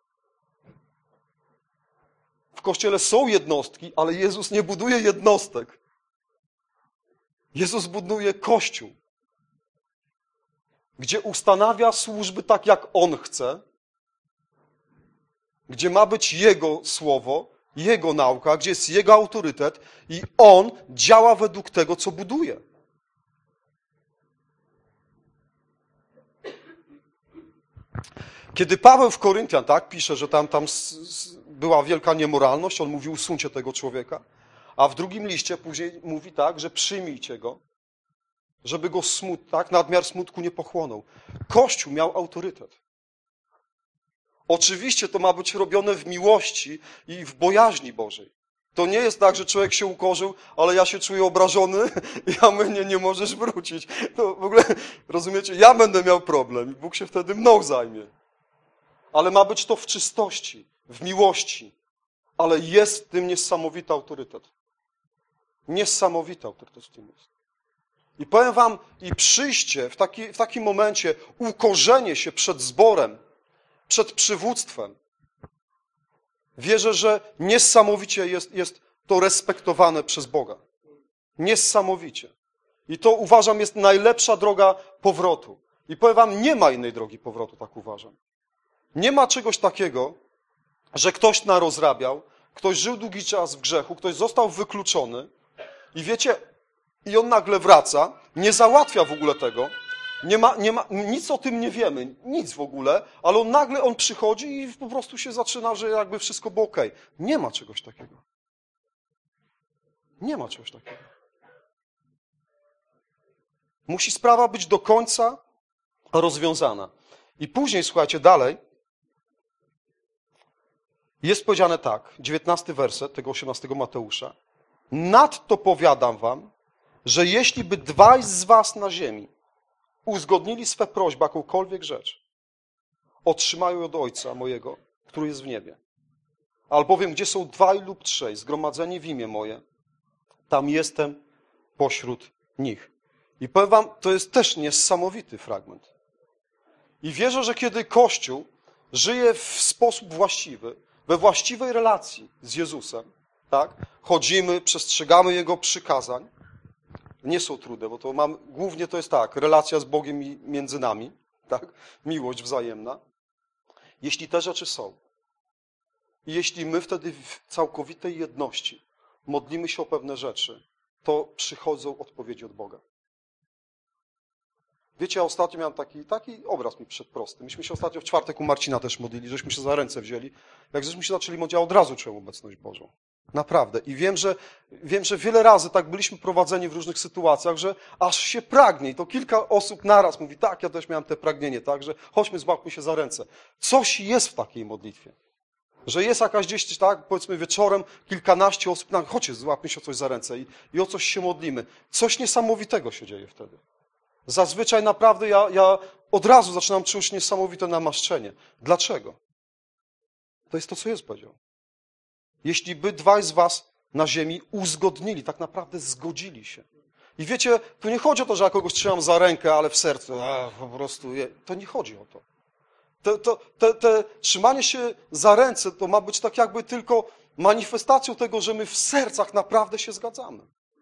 W Kościele są jednostki, ale Jezus nie buduje jednostek. Jezus buduje Kościół, gdzie ustanawia służby tak, jak On chce, gdzie ma być Jego słowo, Jego nauka, gdzie jest Jego autorytet i On działa według tego, co buduje. Kiedy Paweł w Koryntian, tak, pisze, że tam była wielka niemoralność, on mówi, usuńcie tego człowieka, a w drugim liście później mówi tak, że przyjmijcie go, żeby go nadmiar smutku nie pochłonął. Kościół miał autorytet. Oczywiście to ma być robione w miłości i w bojaźni Bożej. To nie jest tak, że człowiek się ukorzył, ale ja się czuję obrażony i a mnie nie możesz wrócić. To w ogóle, rozumiecie, ja będę miał problem i Bóg się wtedy mną zajmie. Ale ma być to w czystości, w miłości. Ale jest w tym niesamowity autorytet. Niesamowity autorytet w tym jest. I powiem wam, i przyjście w takim momencie, ukorzenie się przed zborem, przed przywództwem. Wierzę, że niesamowicie jest to respektowane przez Boga. Niesamowicie. I to uważam jest najlepsza droga powrotu. I powiem wam, nie ma innej drogi powrotu, tak uważam. Nie ma czegoś takiego, że ktoś narozrabiał, ktoś żył długi czas w grzechu, ktoś został wykluczony i wiecie, i on nagle wraca, nie załatwia w ogóle tego, nic o tym nie wiemy, nic w ogóle, ale on przychodzi i po prostu się zaczyna, że jakby wszystko było okej. Nie ma czegoś takiego. Nie ma czegoś takiego. Musi sprawa być do końca rozwiązana. I później, słuchajcie, dalej, jest powiedziane tak, 19 werset tego 18 Mateusza. Nadto powiadam wam, że jeśli by dwaj z was na ziemi uzgodnili swe prośby, jakąkolwiek rzecz, otrzymają od Ojca mojego, który jest w niebie. Albowiem, gdzie są dwaj lub trzej zgromadzeni w imię moje, tam jestem pośród nich. I powiem wam, to jest też niesamowity fragment. I wierzę, że kiedy Kościół żyje w sposób właściwy, we właściwej relacji z Jezusem, tak? Chodzimy, przestrzegamy Jego przykazań, nie są trudne, bo głównie to jest tak, relacja z Bogiem i między nami, tak? Miłość wzajemna. Jeśli te rzeczy są i jeśli my wtedy w całkowitej jedności modlimy się o pewne rzeczy, to przychodzą odpowiedzi od Boga. Wiecie, ja ostatnio miałem taki obraz mi przed prosty. Myśmy się ostatnio w czwartek u Marcina też modlili, żeśmy się za ręce wzięli. Jak żeśmy się zaczęli modlić, ja od razu czułem obecność Bożą. Naprawdę. I wiem, że wiele razy tak byliśmy prowadzeni w różnych sytuacjach, że aż się pragnie. I to kilka osób naraz mówi, tak, ja też miałem te pragnienie, tak, że chodźmy, złapmy się za ręce. Coś jest w takiej modlitwie. Że jest jakaś gdzieś, tak, powiedzmy wieczorem, kilkanaście osób, chodźcie, złapmy się o coś za ręce i o coś się modlimy. Coś niesamowitego się dzieje wtedy. Zazwyczaj naprawdę ja od razu zaczynam czuć niesamowite namaszczenie. Dlaczego? To jest to, co Jezus powiedział. Jeśli by dwaj z was na ziemi uzgodnili, tak naprawdę zgodzili się. I wiecie, tu nie chodzi o to, że ja kogoś trzymam za rękę, ale w sercu, po prostu, to nie chodzi o to. Te trzymanie się za ręce to ma być tak jakby tylko manifestacją tego, że my w sercach naprawdę się zgadzamy.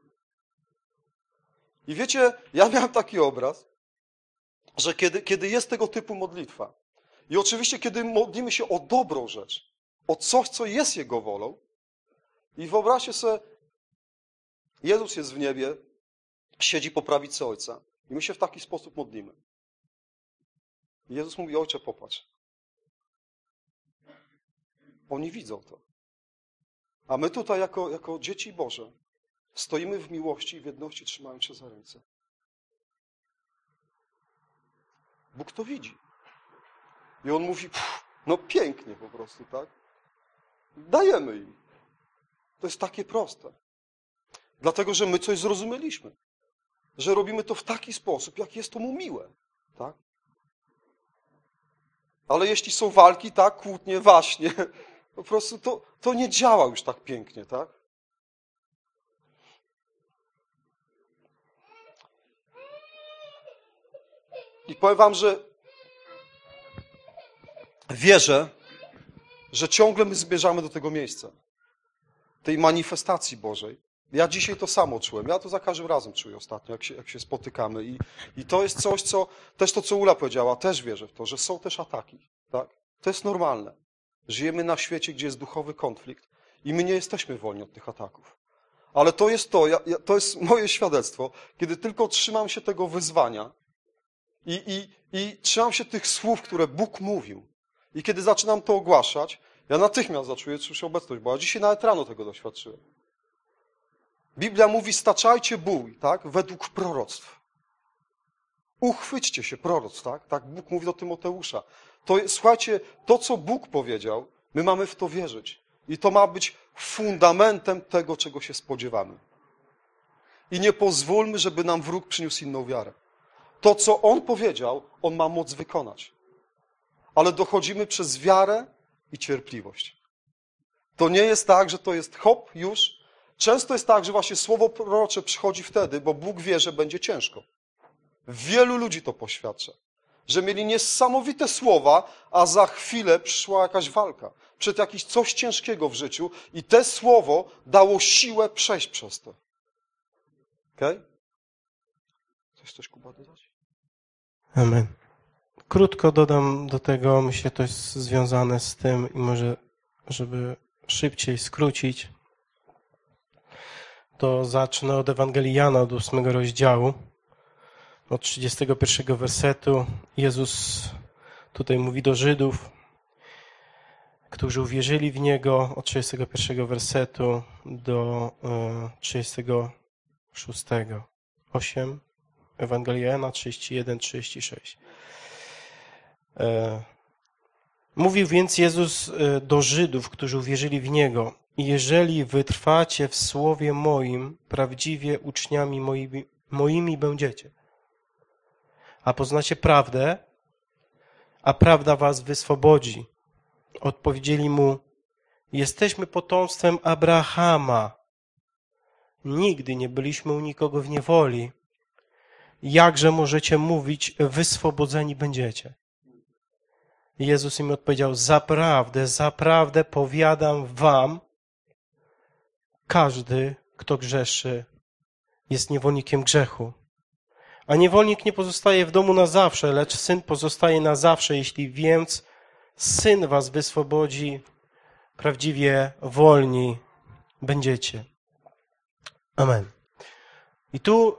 I wiecie, ja miałem taki obraz, że kiedy jest tego typu modlitwa i oczywiście kiedy modlimy się o dobrą rzecz, o coś, co jest Jego wolą i wyobraźcie sobie, Jezus jest w niebie, siedzi po prawicy Ojca i my się w taki sposób modlimy. I Jezus mówi, Ojcze, popatrz. Oni widzą to. A my tutaj jako dzieci Boże stoimy w miłości i w jedności, trzymając się za ręce. Bóg to widzi. I On mówi, no pięknie po prostu, tak? Dajemy im. To jest takie proste. Dlatego, że my coś zrozumieliśmy. Że robimy to w taki sposób, jak jest to mu miłe. Tak? Ale jeśli są walki, tak, kłótnie, waśnie, po prostu to nie działa już tak pięknie, tak? I powiem wam, że wierzę, że ciągle my zmierzamy do tego miejsca. Tej manifestacji Bożej. Ja dzisiaj to samo czułem. Ja to za każdym razem czuję ostatnio, jak się spotykamy. I to jest coś, co... Też to, co Ula powiedziała, też wierzę w to, że są też ataki. Tak? To jest normalne. Żyjemy na świecie, gdzie jest duchowy konflikt i my nie jesteśmy wolni od tych ataków. Ale to jest to jest moje świadectwo, kiedy tylko trzymam się tego wyzwania i trzymam się tych słów, które Bóg mówił. I kiedy zaczynam to ogłaszać, ja natychmiast zaczuję obecność Boga. Dzisiaj nawet rano tego doświadczyłem. Biblia mówi, staczajcie bój, tak? Według proroctw. Uchwyćcie się proroctw, tak? Tak Bóg mówi do Tymoteusza. Słuchajcie, to, co Bóg powiedział, my mamy w to wierzyć. I to ma być fundamentem tego, czego się spodziewamy. I nie pozwólmy, żeby nam wróg przyniósł inną wiarę. To, co On powiedział, On ma moc wykonać. Ale dochodzimy przez wiarę i cierpliwość. To nie jest tak, że to jest hop, już. Często jest tak, że właśnie słowo prorocze przychodzi wtedy, bo Bóg wie, że będzie ciężko. Wielu ludzi to poświadcza. Że mieli niesamowite słowa, a za chwilę przyszła jakaś walka. Przed jakieś coś ciężkiego w życiu i te słowo dało siłę przejść przez to. Okej? Coś Kuba dodać? Amen. Krótko dodam do tego, myślę, to jest związane z tym i może, żeby szybciej skrócić, to zacznę od Ewangelii Jana, od 8 rozdziału, od 31 wersetu. Jezus tutaj mówi do Żydów, którzy uwierzyli w Niego, od 31 wersetu do 36. 8, Ewangelia Jana 31, 36. Mówił więc Jezus do Żydów, którzy uwierzyli w Niego: jeżeli wytrwacie w słowie moim, prawdziwie uczniami moimi będziecie. A poznacie prawdę, a prawda was wyswobodzi. Odpowiedzieli mu: jesteśmy potomstwem Abrahama. Nigdy nie byliśmy u nikogo w niewoli. Jakże możecie mówić, wyswobodzeni będziecie? Jezus im odpowiedział: zaprawdę, zaprawdę powiadam wam, każdy, kto grzeszy, jest niewolnikiem grzechu. A niewolnik nie pozostaje w domu na zawsze, lecz syn pozostaje na zawsze. Jeśli więc syn was wyswobodzi, prawdziwie wolni będziecie. Amen. I tu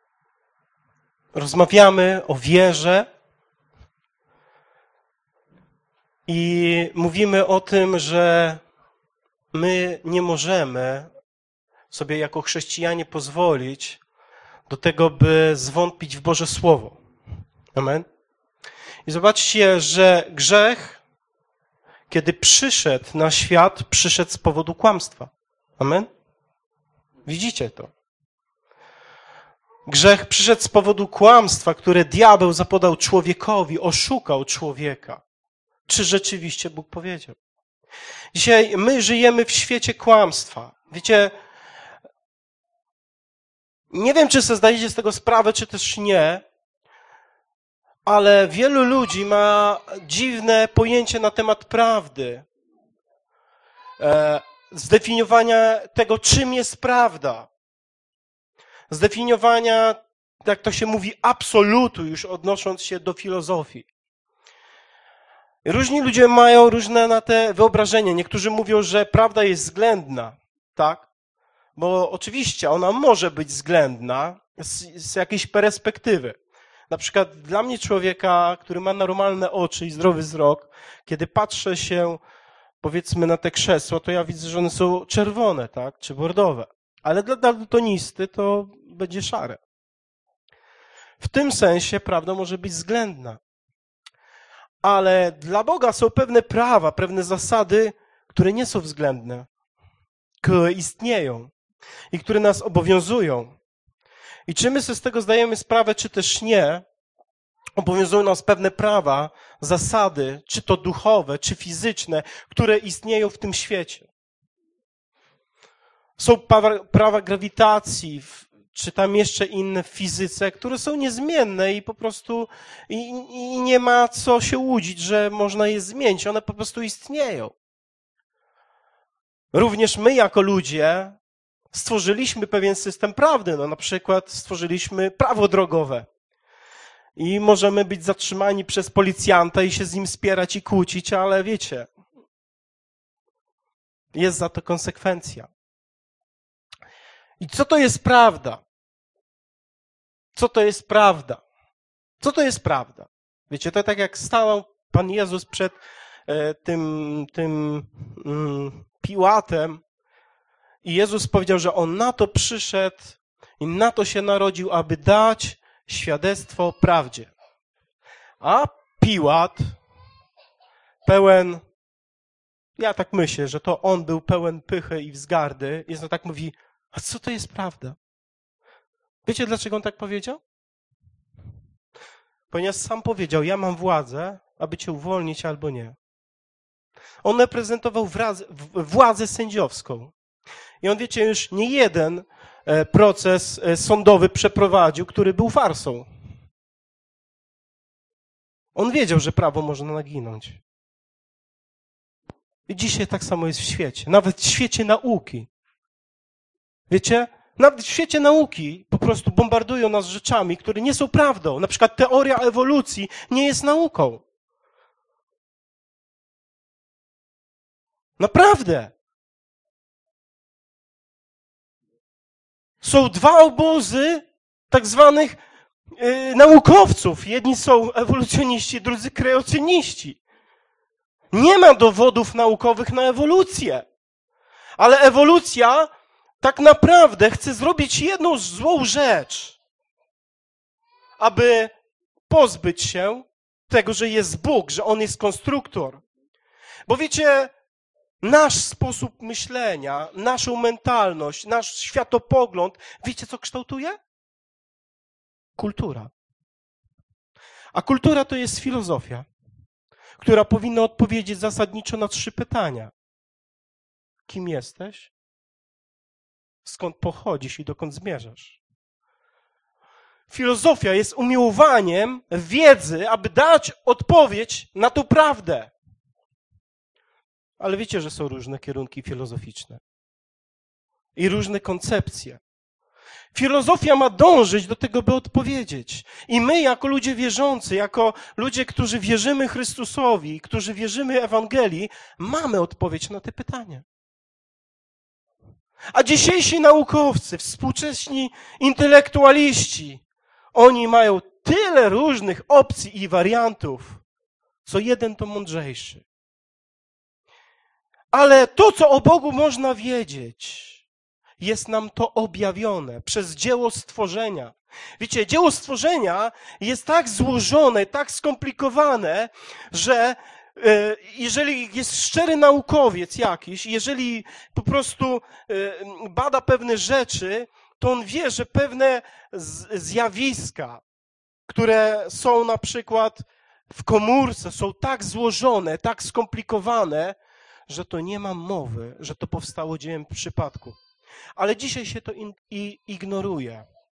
rozmawiamy o wierze i mówimy o tym, że my nie możemy sobie jako chrześcijanie pozwolić do tego, by zwątpić w Boże Słowo. Amen. I zobaczcie, że grzech, kiedy przyszedł na świat, przyszedł z powodu kłamstwa. Amen. Widzicie to? Grzech przyszedł z powodu kłamstwa, które diabeł zapodał człowiekowi, oszukał człowieka. Czy rzeczywiście Bóg powiedział? Dzisiaj my żyjemy w świecie kłamstwa. Wiecie, Nie wiem, czy sobie zdajecie z tego sprawę, czy też nie, ale wielu ludzi ma dziwne pojęcie na temat prawdy. Zdefiniowania tego, czym jest prawda. Zdefiniowania, jak to się mówi, absolutu, już odnosząc się do filozofii. Różni ludzie mają różne na te wyobrażenia. Niektórzy mówią, że prawda jest względna, tak? Bo oczywiście ona może być względna z jakiejś perspektywy. Na przykład dla mnie, człowieka, który ma normalne oczy i zdrowy wzrok, kiedy patrzę się, powiedzmy, na te krzesła, to ja widzę, że one są czerwone, tak? Czy bordowe. Ale dla daltonisty to będzie szare. W tym sensie prawda może być względna. Ale dla Boga są pewne prawa, pewne zasady, które nie są względne, które istnieją i które nas obowiązują. I czy my sobie z tego zdajemy sprawę, czy też nie, obowiązują nas pewne prawa, zasady, czy to duchowe, czy fizyczne, które istnieją w tym świecie. Są prawa grawitacji, czy tam jeszcze inne w fizyce, które są niezmienne i po prostu i nie ma co się łudzić, że można je zmienić. One po prostu istnieją. Również my jako ludzie stworzyliśmy pewien system prawdy. No, na przykład stworzyliśmy prawo drogowe. I możemy być zatrzymani przez policjanta i się z nim spierać i kłócić, ale wiecie, jest za to konsekwencja. I co to jest prawda? Co to jest prawda? Co to jest prawda? Wiecie, to tak jak stał Pan Jezus przed tym Piłatem i Jezus powiedział, że On na to przyszedł i na to się narodził, aby dać świadectwo o prawdzie. A Piłat pełen, ja tak myślę, że to on był pełen pychy i wzgardy, i on tak mówi, a co to jest prawda? Wiecie, dlaczego on tak powiedział? Ponieważ sam powiedział, ja mam władzę, aby cię uwolnić albo nie. On reprezentował władzę sędziowską. I on, wiecie, już nie jeden proces sądowy przeprowadził, który był farsą. On wiedział, że prawo można naginąć. I dzisiaj tak samo jest w świecie. Nawet w świecie nauki. Wiecie? Nawet w świecie nauki po prostu bombardują nas rzeczami, które nie są prawdą. Na przykład teoria ewolucji nie jest nauką. Naprawdę. Są dwa obozy tak zwanych naukowców. Jedni są ewolucjoniści, drudzy kreacjoniści. Nie ma dowodów naukowych na ewolucję. Ale ewolucja tak naprawdę chce zrobić jedną złą rzecz, aby pozbyć się tego, że jest Bóg, że On jest konstruktor. Bo wiecie, nasz sposób myślenia, naszą mentalność, nasz światopogląd, wiecie co kształtuje? Kultura. A kultura to jest filozofia, która powinna odpowiedzieć zasadniczo na 3 pytania. Kim jesteś? Skąd pochodzisz i dokąd zmierzasz? Filozofia jest umiłowaniem wiedzy, aby dać odpowiedź na tą prawdę. Ale wiecie, że są różne kierunki filozoficzne i różne koncepcje. Filozofia ma dążyć do tego, by odpowiedzieć. I my, jako ludzie wierzący, jako ludzie, którzy wierzymy Chrystusowi, którzy wierzymy Ewangelii, mamy odpowiedź na te pytania. A dzisiejsi naukowcy, współcześni intelektualiści, oni mają tyle różnych opcji i wariantów, co jeden to mądrzejszy. Ale to, co o Bogu można wiedzieć, jest nam to objawione przez dzieło stworzenia. Wiecie, dzieło stworzenia jest tak złożone, tak skomplikowane, że jeżeli jest szczery naukowiec jakiś, jeżeli po prostu bada pewne rzeczy, to on wie, że pewne zjawiska, które są na przykład w komórce, są tak złożone, tak skomplikowane, że to nie ma mowy, że to powstało dziełem przypadku. Ale dzisiaj się to ignoruje.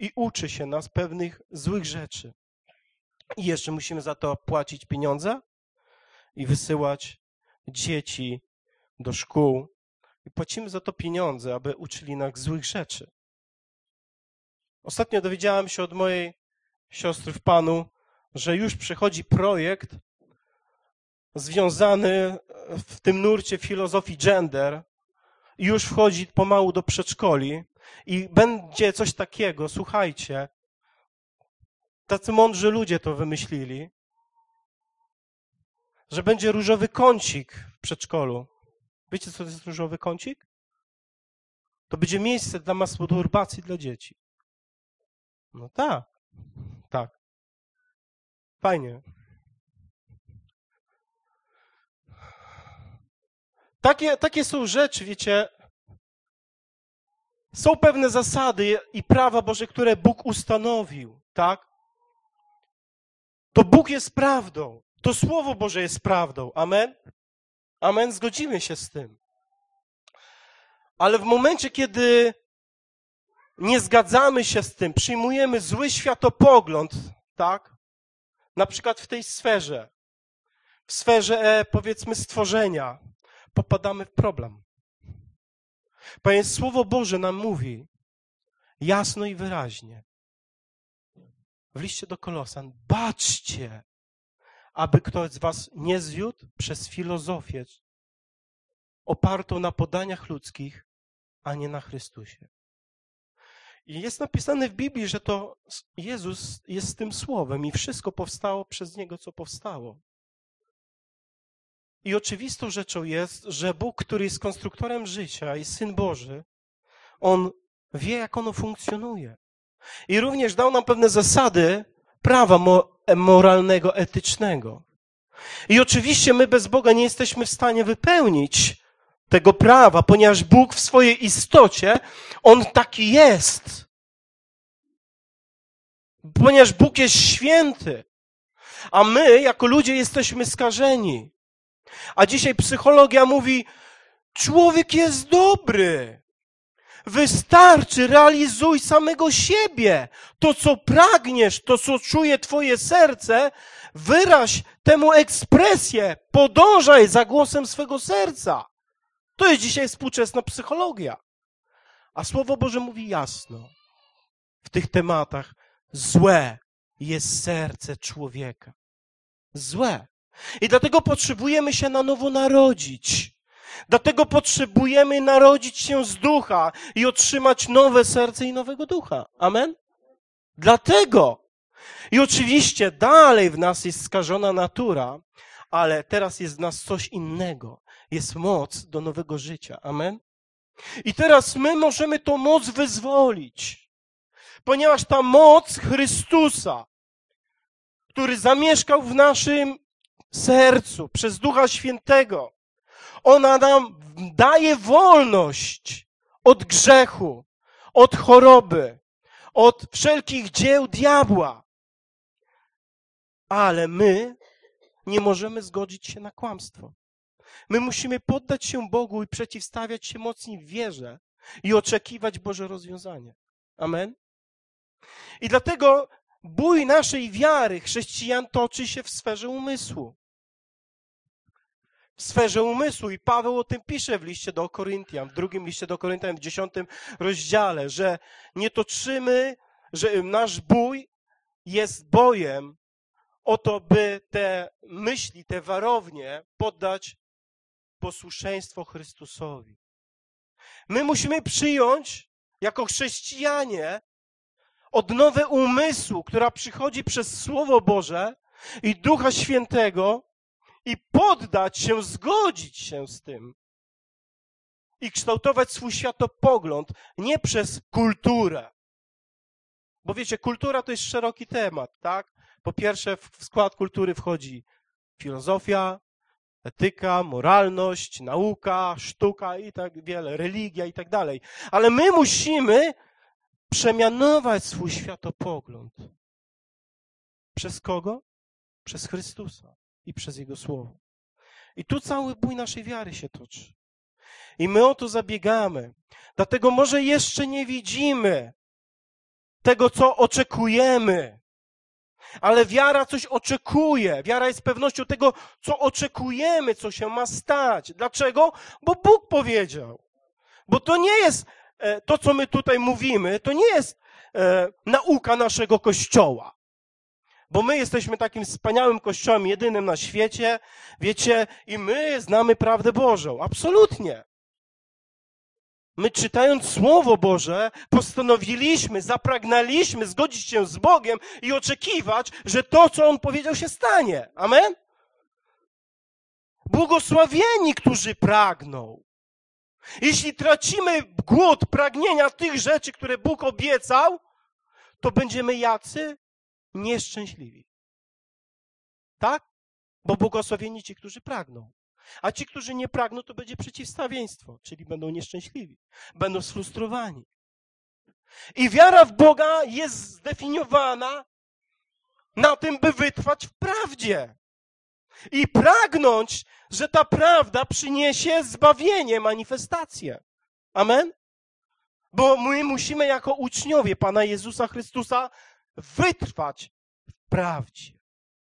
i uczy się nas pewnych złych rzeczy. I jeszcze musimy za to płacić pieniądze i wysyłać dzieci do szkół. I płacimy za to pieniądze, aby uczyli nas złych rzeczy. Ostatnio dowiedziałem się od mojej siostry w Panu, że już przychodzi projekt związany w tym nurcie filozofii gender i już wchodzi pomału do przedszkoli i będzie coś takiego, słuchajcie, tacy mądrzy ludzie to wymyślili, że będzie różowy kącik w przedszkolu. Wiecie, co to jest różowy kącik? To będzie miejsce dla masturbacji dla dzieci. No tak, tak. Fajnie. Takie są rzeczy, wiecie, są pewne zasady i prawa Boże, które Bóg ustanowił, tak? To Bóg jest prawdą, to Słowo Boże jest prawdą, amen? Amen, zgodzimy się z tym. Ale w momencie, kiedy nie zgadzamy się z tym, przyjmujemy zły światopogląd, tak? Na przykład w tej sferze, w sferze, powiedzmy, stworzenia, popadamy w problem. Ponieważ Słowo Boże nam mówi jasno i wyraźnie w liście do Kolosan, baczcie, aby ktoś z was nie zwiódł przez filozofię opartą na podaniach ludzkich, a nie na Chrystusie. I jest napisane w Biblii, że to Jezus jest tym Słowem i wszystko powstało przez Niego, co powstało. I oczywistą rzeczą jest, że Bóg, który jest konstruktorem życia i Syn Boży, On wie, jak ono funkcjonuje. I również dał nam pewne zasady prawa moralnego, etycznego. I oczywiście my bez Boga nie jesteśmy w stanie wypełnić tego prawa, ponieważ Bóg w swojej istocie, On taki jest. Ponieważ Bóg jest święty, a my jako ludzie jesteśmy skażeni. A dzisiaj psychologia mówi, człowiek jest dobry. Wystarczy, realizuj samego siebie. To, co pragniesz, to, co czuje twoje serce, wyraź temu ekspresję. Podążaj za głosem swego serca. To jest dzisiaj współczesna psychologia. A Słowo Boże mówi jasno w tych tematach. Złe jest serce człowieka. Złe. I dlatego potrzebujemy się na nowo narodzić. Dlatego potrzebujemy narodzić się z ducha i otrzymać nowe serce i nowego ducha. Amen? Dlatego. I oczywiście dalej w nas jest skażona natura, ale teraz jest w nas coś innego. Jest moc do nowego życia. Amen? I teraz my możemy tą moc wyzwolić. Ponieważ ta moc Chrystusa, który zamieszkał w naszym sercu przez Ducha Świętego, ona nam daje wolność od grzechu, od choroby, od wszelkich dzieł diabła. Ale my nie możemy zgodzić się na kłamstwo. My musimy poddać się Bogu i przeciwstawiać się mocniej w wierze i oczekiwać Boże rozwiązanie. Amen? I dlatego bój naszej wiary chrześcijan toczy się w sferze umysłu. W sferze umysłu i Paweł o tym pisze w liście do Koryntian, w drugim liście do Koryntian, w 10 rozdziale, że nie toczymy, że nasz bój jest bojem o to, by te myśli, te warownie poddać posłuszeństwo Chrystusowi. My musimy przyjąć jako chrześcijanie odnowę umysłu, która przychodzi przez Słowo Boże i Ducha Świętego i poddać się, zgodzić się z tym i kształtować swój światopogląd nie przez kulturę. Bo wiecie, kultura to jest szeroki temat, tak? Po pierwsze, w skład kultury wchodzi filozofia, etyka, moralność, nauka, sztuka i tak wiele, religia i tak dalej. Ale my musimy przemianować swój światopogląd. Przez kogo? Przez Chrystusa i przez Jego Słowo. I tu cały bój naszej wiary się toczy. I my o to zabiegamy. Dlatego może jeszcze nie widzimy tego, co oczekujemy. Ale wiara coś oczekuje. Wiara jest pewnością tego, co oczekujemy, co się ma stać. Dlaczego? Bo Bóg powiedział. Bo to nie jest to, co my tutaj mówimy, to nie jest nauka naszego Kościoła. Bo my jesteśmy takim wspaniałym Kościołem, jedynym na świecie, wiecie, i my znamy prawdę Bożą. Absolutnie. My czytając Słowo Boże postanowiliśmy, zapragnęliśmy zgodzić się z Bogiem i oczekiwać, że to, co On powiedział, się stanie. Amen? Błogosławieni, którzy pragną. Jeśli tracimy głód pragnienia tych rzeczy, które Bóg obiecał, to będziemy jacy? Nieszczęśliwi. Tak? Bo błogosławieni ci, którzy pragną. A ci, którzy nie pragną, to będzie przeciwstawieństwo, czyli będą nieszczęśliwi, będą sfrustrowani. I wiara w Boga jest zdefiniowana na tym, by wytrwać w prawdzie. I pragnąć, że ta prawda przyniesie zbawienie, manifestację. Amen? Bo my musimy jako uczniowie Pana Jezusa Chrystusa wytrwać w prawdzie.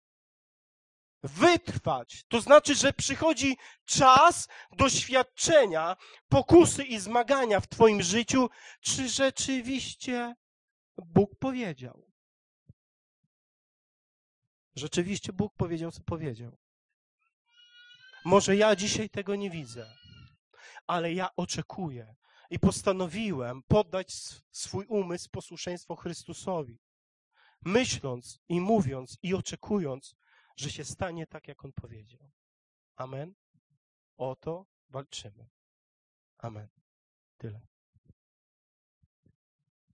Wytrwać. To znaczy, że przychodzi czas doświadczenia, pokusy i zmagania w twoim życiu, czy rzeczywiście Bóg powiedział. Rzeczywiście Bóg powiedział, co powiedział. Może ja dzisiaj tego nie widzę, ale ja oczekuję i postanowiłem poddać swój umysł posłuszeństwo Chrystusowi, myśląc i mówiąc i oczekując, że się stanie tak, jak On powiedział. Amen. O to walczymy. Amen. Tyle.